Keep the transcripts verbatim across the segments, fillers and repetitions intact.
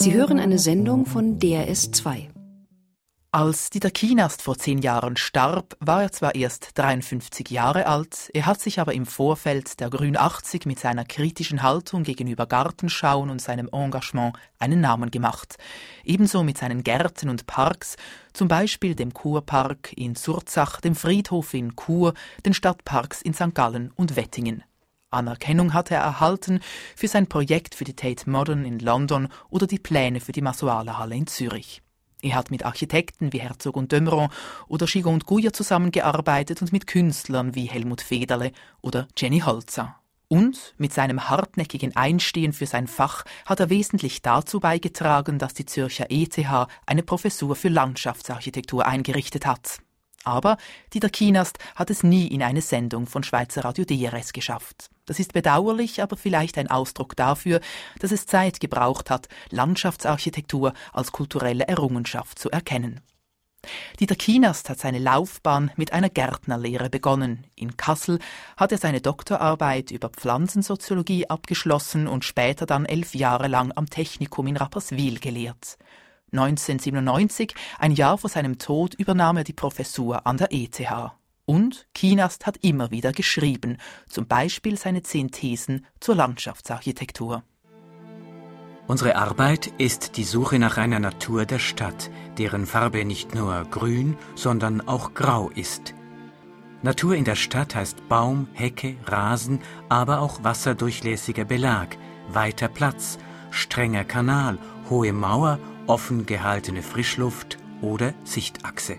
Sie hören eine Sendung von D R S zwei. Als Dieter Kienast vor zehn Jahren starb, war er zwar erst dreiundfünfzig Jahre alt, er hat sich aber im Vorfeld der Grün achtzig mit seiner kritischen Haltung gegenüber Gartenschauen und seinem Engagement einen Namen gemacht. Ebenso mit seinen Gärten und Parks, zum Beispiel dem Kurpark in Surzach, dem Friedhof in Chur, den Stadtparks in Sankt Gallen und Wettingen. Anerkennung hat er erhalten für sein Projekt für die Tate Modern in London oder die Pläne für die Masuala-Halle in Zürich. Er hat mit Architekten wie Herzog und de Meuron oder Gigot und Goya zusammengearbeitet und mit Künstlern wie Helmut Federle oder Jenny Holzer. Und mit seinem hartnäckigen Einstehen für sein Fach hat er wesentlich dazu beigetragen, dass die Zürcher E T H eine Professur für Landschaftsarchitektur eingerichtet hat. Aber Dieter Kienast hat es nie in eine Sendung von Schweizer Radio D R S geschafft. Das ist bedauerlich, aber vielleicht ein Ausdruck dafür, dass es Zeit gebraucht hat, Landschaftsarchitektur als kulturelle Errungenschaft zu erkennen. Dieter Kienast hat seine Laufbahn mit einer Gärtnerlehre begonnen. In Kassel hat er seine Doktorarbeit über Pflanzensoziologie abgeschlossen und später dann elf Jahre lang am Technikum in Rapperswil gelehrt. neunzehnhundertsiebenundneunzig, ein Jahr vor seinem Tod, übernahm er die Professur an der E T H. Und Kienast hat immer wieder geschrieben, zum Beispiel seine zehn Thesen zur Landschaftsarchitektur. Unsere Arbeit ist die Suche nach einer Natur der Stadt, deren Farbe nicht nur grün, sondern auch grau ist. Natur in der Stadt heißt Baum, Hecke, Rasen, aber auch wasserdurchlässiger Belag, weiter Platz, strenger Kanal, hohe Mauer, offen gehaltene Frischluft oder Sichtachse.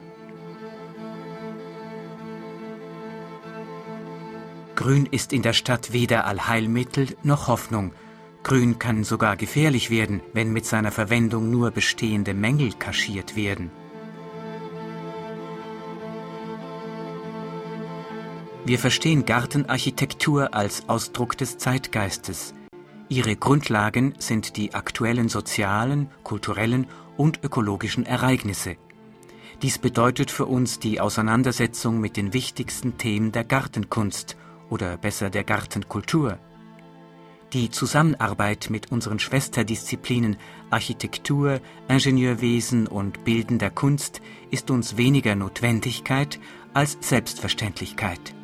Grün ist in der Stadt weder Allheilmittel noch Hoffnung. Grün kann sogar gefährlich werden, wenn mit seiner Verwendung nur bestehende Mängel kaschiert werden. Wir verstehen Gartenarchitektur als Ausdruck des Zeitgeistes. Ihre Grundlagen sind die aktuellen sozialen, kulturellen und ökologischen Ereignisse. Dies bedeutet für uns die Auseinandersetzung mit den wichtigsten Themen der Gartenkunst oder besser der Gartenkultur. Die Zusammenarbeit mit unseren Schwesterdisziplinen Architektur, Ingenieurwesen und Bildender Kunst ist uns weniger Notwendigkeit als Selbstverständlichkeit.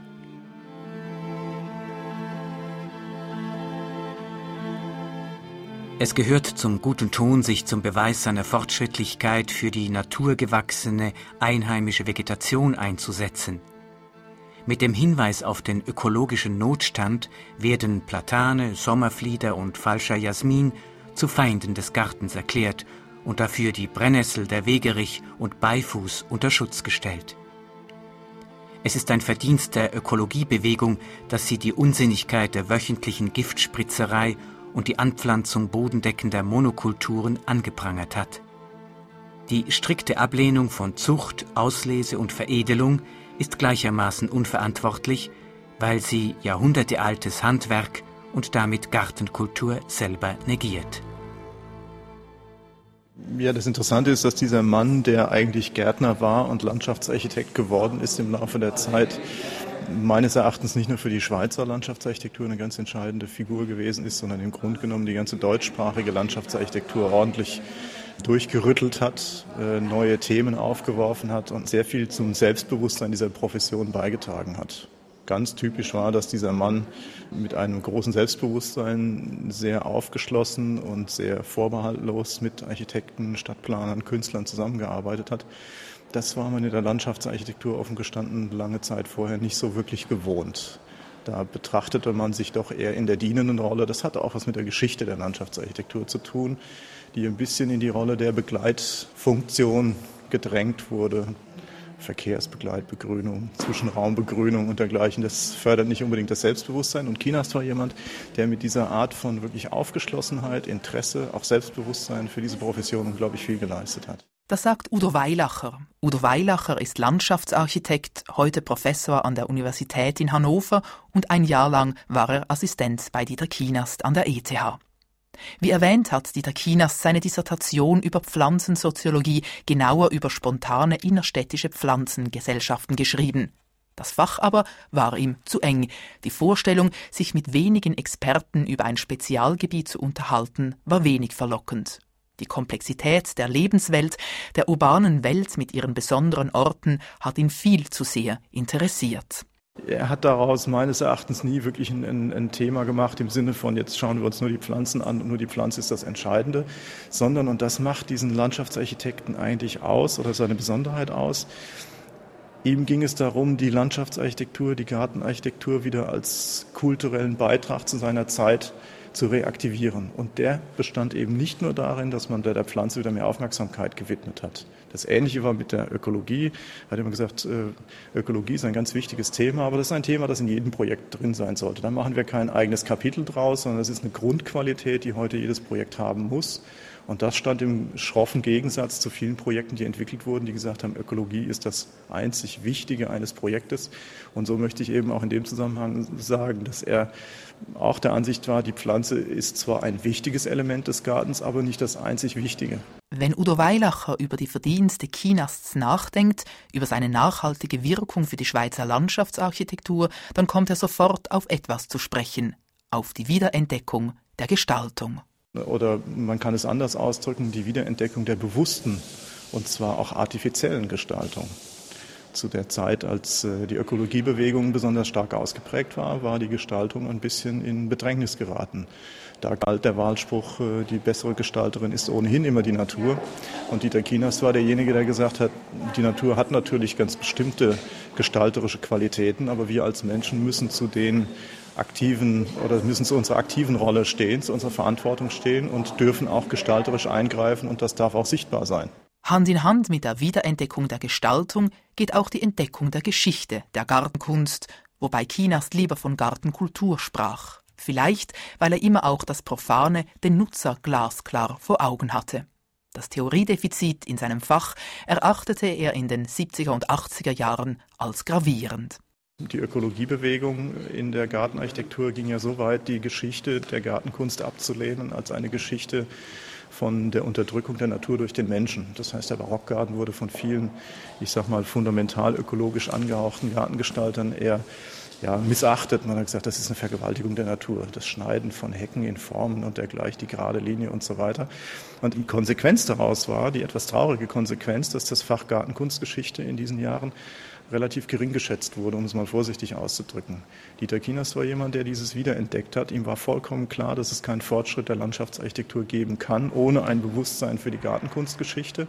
Es gehört zum guten Ton, sich zum Beweis seiner Fortschrittlichkeit für die naturgewachsene, einheimische Vegetation einzusetzen. Mit dem Hinweis auf den ökologischen Notstand werden Platane, Sommerflieder und falscher Jasmin zu Feinden des Gartens erklärt und dafür die Brennnessel, der Wegerich und Beifuß unter Schutz gestellt. Es ist ein Verdienst der Ökologiebewegung, dass sie die Unsinnigkeit der wöchentlichen Giftspritzerei und die Anpflanzung bodendeckender Monokulturen angeprangert hat. Die strikte Ablehnung von Zucht, Auslese und Veredelung ist gleichermaßen unverantwortlich, weil sie jahrhundertealtes Handwerk und damit Gartenkultur selber negiert. Ja, das Interessante ist, dass dieser Mann, der eigentlich Gärtner war und Landschaftsarchitekt geworden ist im Laufe der Zeit, meines Erachtens nicht nur für die Schweizer Landschaftsarchitektur eine ganz entscheidende Figur gewesen ist, sondern im Grunde genommen die ganze deutschsprachige Landschaftsarchitektur ordentlich durchgerüttelt hat, neue Themen aufgeworfen hat und sehr viel zum Selbstbewusstsein dieser Profession beigetragen hat. Ganz typisch war, dass dieser Mann mit einem großen Selbstbewusstsein sehr aufgeschlossen und sehr vorbehaltlos mit Architekten, Stadtplanern, Künstlern zusammengearbeitet hat. Das war man in der Landschaftsarchitektur offen gestanden lange Zeit vorher nicht so wirklich gewohnt. Da betrachtete man sich doch eher in der dienenden Rolle. Das hatte auch was mit der Geschichte der Landschaftsarchitektur zu tun, die ein bisschen in die Rolle der Begleitfunktion gedrängt wurde. Verkehrsbegleitbegrünung, Zwischenraumbegrünung und dergleichen. Das fördert nicht unbedingt das Selbstbewusstsein. Und Kienast war jemand, der mit dieser Art von wirklich Aufgeschlossenheit, Interesse, auch Selbstbewusstsein für diese Profession unglaublich viel geleistet hat. Das sagt Udo Weilacher. Udo Weilacher ist Landschaftsarchitekt, heute Professor an der Universität in Hannover und ein Jahr lang war er Assistent bei Dieter Kienast an der E T H. Wie erwähnt hat Dieter Kienast seine Dissertation über Pflanzensoziologie, genauer über spontane innerstädtische Pflanzengesellschaften geschrieben. Das Fach aber war ihm zu eng. Die Vorstellung, sich mit wenigen Experten über ein Spezialgebiet zu unterhalten, war wenig verlockend. Die Komplexität der Lebenswelt, der urbanen Welt mit ihren besonderen Orten hat ihn viel zu sehr interessiert. Er hat daraus meines Erachtens nie wirklich ein, ein, ein Thema gemacht im Sinne von, jetzt schauen wir uns nur die Pflanzen an und nur die Pflanze ist das Entscheidende, sondern, und das macht diesen Landschaftsarchitekten eigentlich aus oder seine Besonderheit aus, ihm ging es darum, die Landschaftsarchitektur, die Gartenarchitektur wieder als kulturellen Beitrag zu seiner Zeit zu reaktivieren. Und der bestand eben nicht nur darin, dass man der, der Pflanze wieder mehr Aufmerksamkeit gewidmet hat. Das Ähnliche war mit der Ökologie. Er hat immer gesagt, Ökologie ist ein ganz wichtiges Thema, aber das ist ein Thema, das in jedem Projekt drin sein sollte. Da machen wir kein eigenes Kapitel draus, sondern das ist eine Grundqualität, die heute jedes Projekt haben muss. Und das stand im schroffen Gegensatz zu vielen Projekten, die entwickelt wurden, die gesagt haben, Ökologie ist das einzig Wichtige eines Projektes. Und so möchte ich eben auch in dem Zusammenhang sagen, dass er auch der Ansicht war, die Pflanze ist zwar ein wichtiges Element des Gartens, aber nicht das einzig Wichtige. Wenn Udo Weilacher über die Verdienste Kinasts nachdenkt, über seine nachhaltige Wirkung für die Schweizer Landschaftsarchitektur, dann kommt er sofort auf etwas zu sprechen, auf die Wiederentdeckung der Gestaltung. Oder man kann es anders ausdrücken, die Wiederentdeckung der bewussten und zwar auch artifiziellen Gestaltung. Zu der Zeit, als die Ökologiebewegung besonders stark ausgeprägt war, war die Gestaltung ein bisschen in Bedrängnis geraten. Da galt der Wahlspruch, die bessere Gestalterin ist ohnehin immer die Natur. Und Dieter Kienast war derjenige, der gesagt hat, die Natur hat natürlich ganz bestimmte gestalterische Qualitäten, aber wir als Menschen müssen zu den aktiven oder müssen zu unserer aktiven Rolle stehen, zu unserer Verantwortung stehen und dürfen auch gestalterisch eingreifen und das darf auch sichtbar sein. Hand in Hand mit der Wiederentdeckung der Gestaltung geht auch die Entdeckung der Geschichte der Gartenkunst, wobei Kienast lieber von Gartenkultur sprach. Vielleicht, weil er immer auch das Profane, den Nutzer glasklar vor Augen hatte. Das Theoriedefizit in seinem Fach erachtete er in den siebziger und achtziger Jahren als gravierend. Die Ökologiebewegung in der Gartenarchitektur ging ja so weit, die Geschichte der Gartenkunst abzulehnen als eine Geschichte von der Unterdrückung der Natur durch den Menschen. Das heißt, der Barockgarten wurde von vielen, ich sag mal, fundamental ökologisch angehauchten Gartengestaltern eher ja, missachtet. Man hat gesagt, das ist eine Vergewaltigung der Natur. Das Schneiden von Hecken in Formen und dergleichen, die gerade Linie und so weiter. Und die Konsequenz daraus war, die etwas traurige Konsequenz, dass das Fach Gartenkunstgeschichte in diesen Jahren relativ gering geschätzt wurde, um es mal vorsichtig auszudrücken. Dieter Kienast war jemand, der dieses wiederentdeckt hat. Ihm war vollkommen klar, dass es keinen Fortschritt der Landschaftsarchitektur geben kann, ohne ein Bewusstsein für die Gartenkunstgeschichte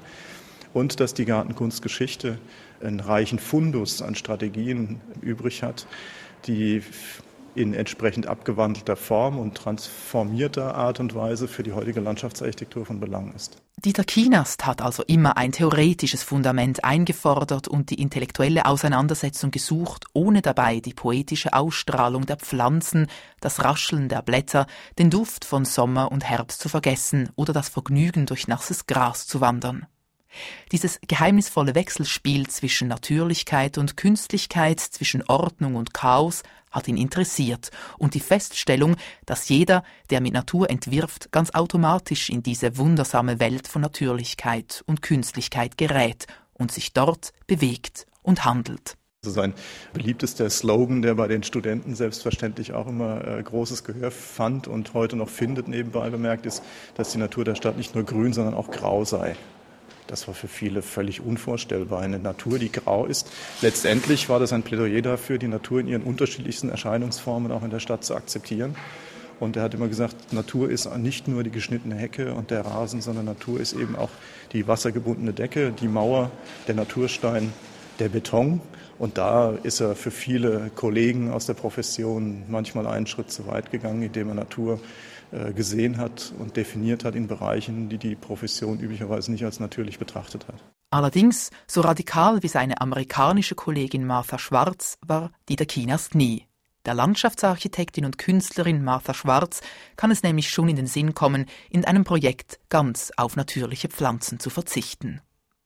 und dass die Gartenkunstgeschichte einen reichen Fundus an Strategien übrig hat, die in entsprechend abgewandelter Form und transformierter Art und Weise für die heutige Landschaftsarchitektur von Belang ist. Dieter Kienast hat also immer ein theoretisches Fundament eingefordert und die intellektuelle Auseinandersetzung gesucht, ohne dabei die poetische Ausstrahlung der Pflanzen, das Rascheln der Blätter, den Duft von Sommer und Herbst zu vergessen oder das Vergnügen durch nasses Gras zu wandern. Dieses geheimnisvolle Wechselspiel zwischen Natürlichkeit und Künstlichkeit, zwischen Ordnung und Chaos, hat ihn interessiert und die Feststellung, dass jeder, der mit Natur entwirft, ganz automatisch in diese wundersame Welt von Natürlichkeit und Künstlichkeit gerät und sich dort bewegt und handelt. Das ist ein beliebtester Slogan, der bei den Studenten selbstverständlich auch immer äh, großes Gehör fand und heute noch findet, nebenbei bemerkt, ist, dass die Natur der Stadt nicht nur grün, sondern auch grau sei. Das war für viele völlig unvorstellbar. Eine Natur, die grau ist. Letztendlich war das ein Plädoyer dafür, die Natur in ihren unterschiedlichsten Erscheinungsformen auch in der Stadt zu akzeptieren. Und er hat immer gesagt, Natur ist nicht nur die geschnittene Hecke und der Rasen, sondern Natur ist eben auch die wassergebundene Decke, die Mauer, der Naturstein, der Beton. Und da ist er für viele Kollegen aus der Profession manchmal einen Schritt zu weit gegangen, indem er Natur gesehen hat und definiert hat in Bereichen, die die Profession üblicherweise nicht als natürlich betrachtet hat. Allerdings, so radikal wie seine amerikanische Kollegin Martha Schwarz, war Dieter Kienast nie. Der Landschaftsarchitektin und Künstlerin Martha Schwarz kann es nämlich schon in den Sinn kommen, in einem Projekt ganz auf natürliche Pflanzen zu verzichten.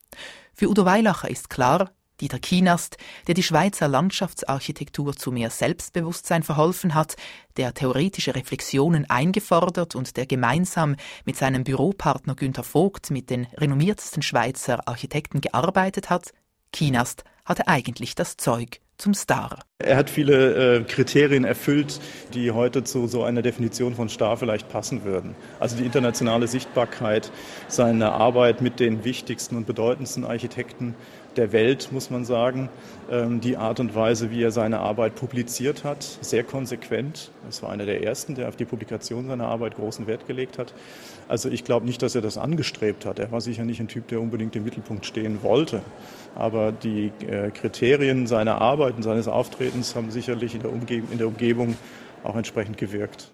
Für Udo Weilacher ist klar, Dieter Kienast, der die Schweizer Landschaftsarchitektur zu mehr Selbstbewusstsein verholfen hat, der theoretische Reflexionen eingefordert und der gemeinsam mit seinem Büropartner Günther Vogt mit den renommiertesten Schweizer Architekten gearbeitet hat, Kienast hatte eigentlich das Zeug zum Star. Er hat viele äh, Kriterien erfüllt, die heute zu so einer Definition von Star vielleicht passen würden. Also die internationale Sichtbarkeit, seine Arbeit mit den wichtigsten und bedeutendsten Architekten der Welt, muss man sagen. Ähm, die Art und Weise, wie er seine Arbeit publiziert hat, sehr konsequent. Es war einer der ersten, der auf die Publikation seiner Arbeit großen Wert gelegt hat. Also ich glaube nicht, dass er das angestrebt hat. Er war sicher nicht ein Typ, der unbedingt im Mittelpunkt stehen wollte. Aber die äh, Kriterien seiner Arbeit und seines Auftretens haben sicherlich in der, Umge- in der Umgebung auch entsprechend gewirkt.